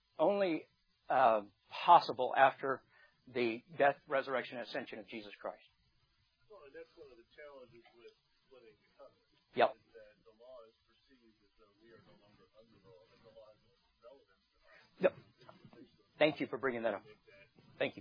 possible after the death, resurrection, and ascension of Jesus Christ. Well, and that's one of the challenges with splitting the covenant. Yep. That the law is perceived as though we are no longer under the law, and the law has no relevance to us. Yep. Thank you for bringing that up. Thank you.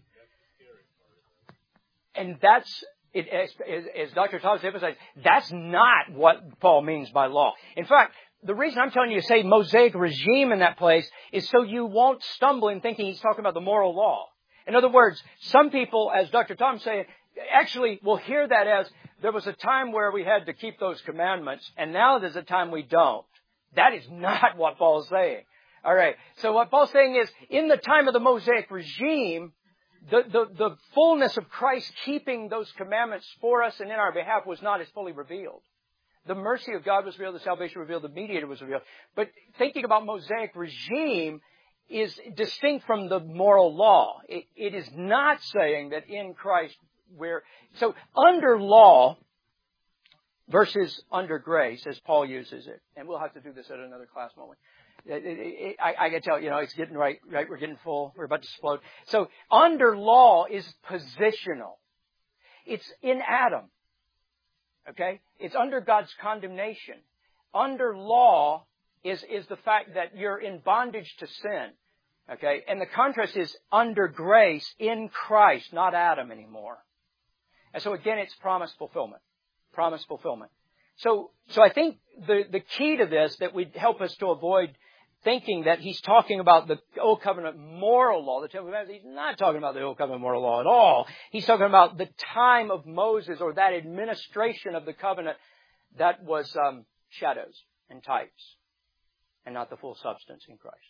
And that's, as Dr. Thomas emphasized, that's not what Paul means by law. In fact, the reason I'm telling you to say Mosaic regime in that place is so you won't stumble in thinking he's talking about the moral law. In other words, some people, as Dr. Thomas said, actually will hear that as there was a time where we had to keep those commandments, and now there's a time we don't. That is not what Paul's saying. All right. So what Paul's saying is, in the time of the Mosaic regime, the fullness of Christ keeping those commandments for us and in our behalf was not as fully revealed. The mercy of God was revealed, the salvation was revealed, the mediator was revealed. But thinking about Mosaic regime is distinct from the moral law. It is not saying that in Christ so under law versus under grace, as Paul uses it, and we'll have to do this at another class moment. I can tell, it's getting right, we're getting full, we're about to explode. So under law is positional. It's in Adam. Okay? It's under God's condemnation. Under law is the fact that you're in bondage to sin. Okay? And the contrast is under grace in Christ, not Adam anymore. And so again, it's promise fulfillment. Promise fulfillment. So I think the key to this that would help us to avoid thinking that he's talking about the Old Covenant moral law, the Ten Commandments. He's not talking about the Old Covenant moral law at all. He's talking about the time of Moses, or that administration of the covenant that was shadows and types and not the full substance in Christ.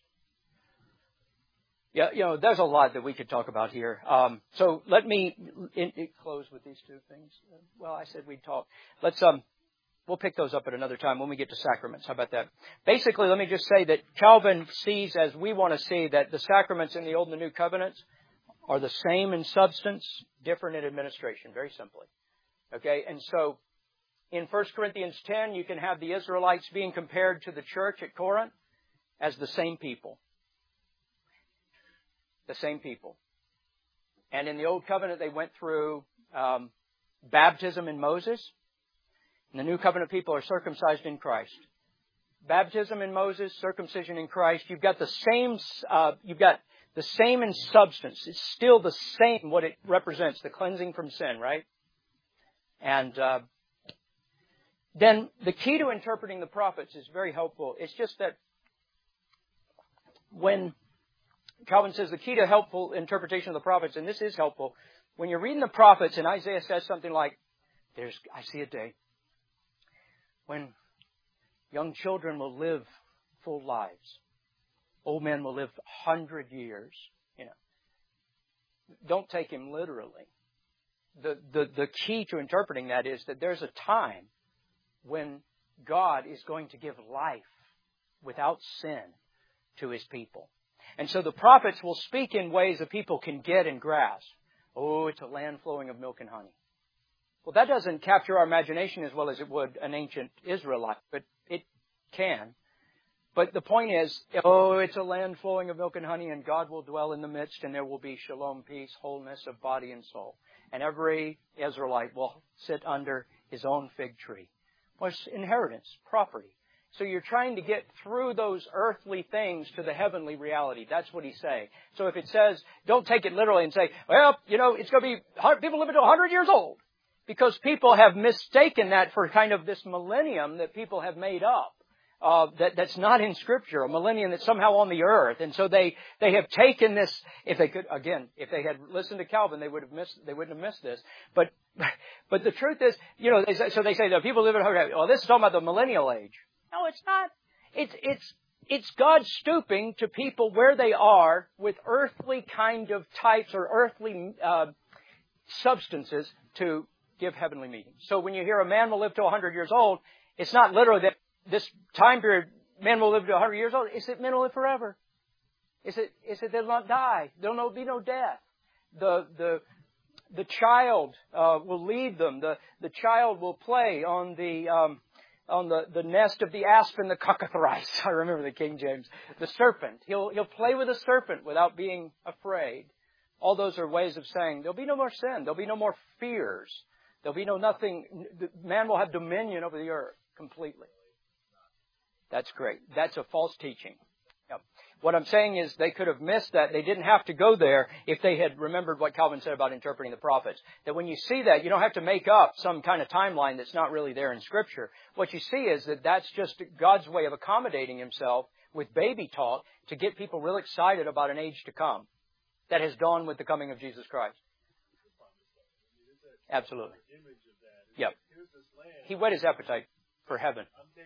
Yeah, there's a lot that we could talk about here. So let me close with these two things. Well, I said we'd talk. We'll pick those up at another time when we get to sacraments. How about that? Basically, let me just say that Calvin sees, as we want to see, that the sacraments in the Old and the New Covenants are the same in substance, different in administration, very simply. Okay, and so in 1 Corinthians 10, you can have the Israelites being compared to the church at Corinth as the same people. The same people. And in the Old Covenant, they went through baptism in Moses. And the New Covenant people are circumcised in Christ. Baptism in Moses, circumcision in Christ. You've got the same in substance. It's still the same what it represents, the cleansing from sin, right? And then the key to interpreting the prophets is very helpful. It's just that when Calvin says the key to helpful interpretation of the prophets, and this is helpful, when you're reading the prophets and Isaiah says something like, I see a day when young children will live full lives. Old men will live 100 years. Don't take him literally. The key to interpreting that is that there's a time when God is going to give life without sin to His people. And so the prophets will speak in ways that people can get and grasp. Oh, it's a land flowing of milk and honey. Well, that doesn't capture our imagination as well as it would an ancient Israelite, but it can. But the point is, it's a land flowing of milk and honey, and God will dwell in the midst, and there will be shalom, peace, wholeness of body and soul. And every Israelite will sit under his own fig tree. Well, it's inheritance, property. So you're trying to get through those earthly things to the heavenly reality. That's what he's saying. So if it says, don't take it literally and say, it's going to be, people living to 100 years old. Because people have mistaken that for kind of this millennium that people have made up. That's not in Scripture, a millennium that's somehow on the earth. And so they have taken this, if they had listened to Calvin, they wouldn't have missed this. But the truth is, they say that people live in 100. Well, this is talking about the millennial age. No, it's not. It's God stooping to people where they are with earthly kind of types or earthly substances to give heavenly meaning. So when you hear a man will live to 100 years old, it's not literally that this time period men will live to 100 years old. It's that men will live forever. It's that they'll not die. There'll be no death. The child will lead them. The child will play on the nest of the aspen, the cockatrice. I remember the King James. The serpent. He'll play with the serpent without being afraid. All those are ways of saying there'll be no more sin. There'll be no more fears. There'll be nothing. Man will have dominion over the earth completely. That's great. That's a false teaching. Yep. What I'm saying is they could have missed that. They didn't have to go there if they had remembered what Calvin said about interpreting the prophets. That when you see that, you don't have to make up some kind of timeline that's not really there in Scripture. What you see is that that's just God's way of accommodating Himself with baby talk to get people real excited about an age to come that has dawned with the coming of Jesus Christ. Absolutely. Yep. He whet his appetite for heaven.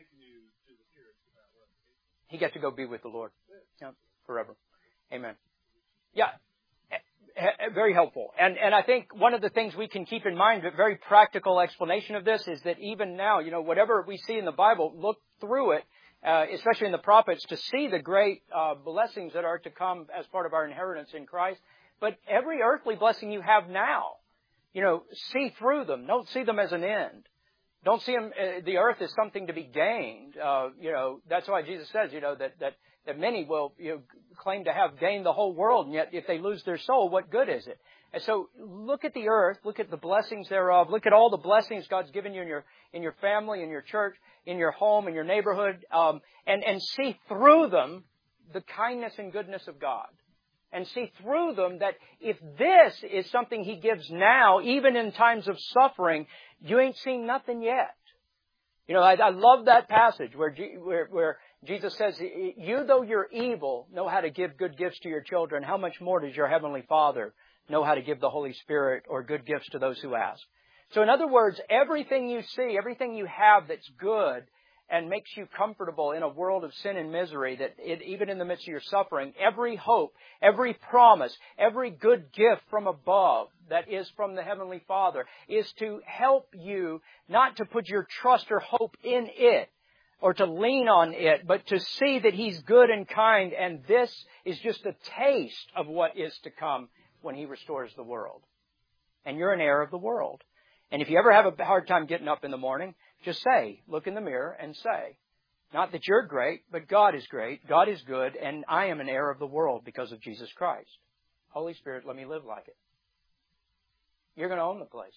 He got to go be with the Lord forever. Amen. Yeah. Very helpful. And I think one of the things we can keep in mind, a very practical explanation of this, is that even now, whatever we see in the Bible, look through it, especially in the prophets, to see the great blessings that are to come as part of our inheritance in Christ. But every earthly blessing you have now, see through them. Don't see them as an end. Don't see them, the earth as something to be gained. That's why Jesus says, that many will claim to have gained the whole world, and yet if they lose their soul, what good is it? And so look at the earth, look at the blessings thereof, look at all the blessings God's given you in your family, in your church, in your home, in your neighborhood, and see through them the kindness and goodness of God. And see through them that if this is something He gives now, even in times of suffering, you ain't seen nothing yet. I love that passage where Jesus says, you, though you're evil, know how to give good gifts to your children. How much more does your Heavenly Father know how to give the Holy Spirit or good gifts to those who ask? So in other words, everything you see, everything you have that's good and makes you comfortable in a world of sin and misery, that even in the midst of your suffering, every hope, every promise, every good gift from above that is from the Heavenly Father is to help you not to put your trust or hope in it or to lean on it, but to see that He's good and kind, and this is just a taste of what is to come when He restores the world. And you're an heir of the world. And if you ever have a hard time getting up in the morning, just say, look in the mirror and say, not that you're great, but God is great, God is good, and I am an heir of the world because of Jesus Christ. Holy Spirit, let me live like it. You're going to own the place.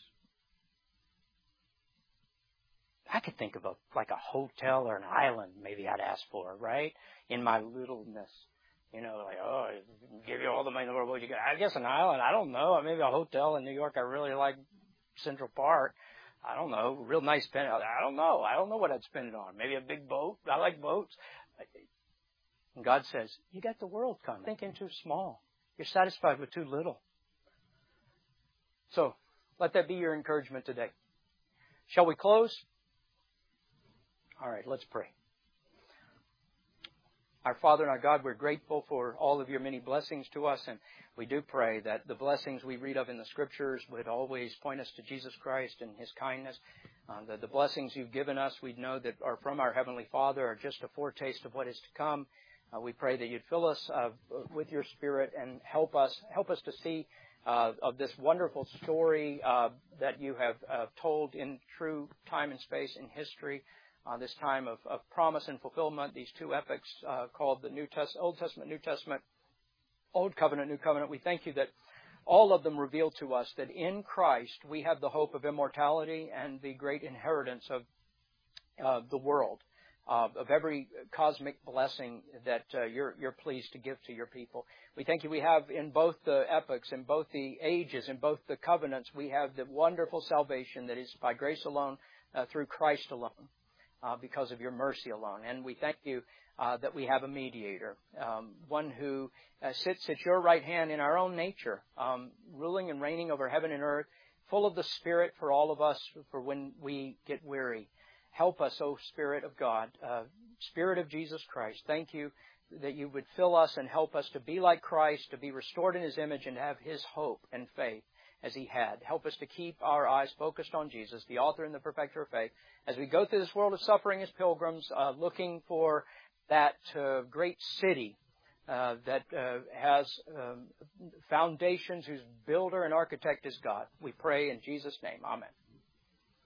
I could think of a hotel or an island maybe I'd ask for, right? In my littleness. You know, like, oh, give you all the money in the world. What you got? I guess an island. I don't know. Maybe a hotel in New York. I really like Central Park. I don't know. Real nice penthouse. I don't know. I don't know what I'd spend it on. Maybe a big boat. I like boats. And God says, you got the world coming. Thinking too small. You're satisfied with too little. So, let that be your encouragement today. Shall we close? All right, let's pray. Our Father and our God, we're grateful for all of your many blessings to us, and we do pray that the blessings we read of in the Scriptures would always point us to Jesus Christ and His kindness. The blessings you've given us, we know that are from our Heavenly Father, are just a foretaste of what is to come. We pray that you'd fill us with your Spirit and help us to see of this wonderful story that you have told in true time and space in history. This time of promise and fulfillment, these two epics called the Old Testament, New Testament, Old Covenant, New Covenant. We thank you that all of them reveal to us that in Christ we have the hope of immortality and the great inheritance of the world, of every cosmic blessing that you're pleased to give to your people. We thank you we have in both the epochs, in both the ages, in both the covenants, we have the wonderful salvation that is by grace alone, through Christ alone. Because of your mercy alone. And we thank you that we have a mediator, one who sits at your right hand in our own nature, ruling and reigning over heaven and earth, full of the Spirit for all of us for when we get weary. Help us, O Spirit of God, Spirit of Jesus Christ. Thank you that you would fill us and help us to be like Christ, to be restored in His image and have His hope and faith as He had. Help us to keep our eyes focused on Jesus, the author and the perfecter of faith, as we go through this world of suffering as pilgrims, looking for that great city that has foundations, whose builder and architect is God. We pray in Jesus' name. Amen.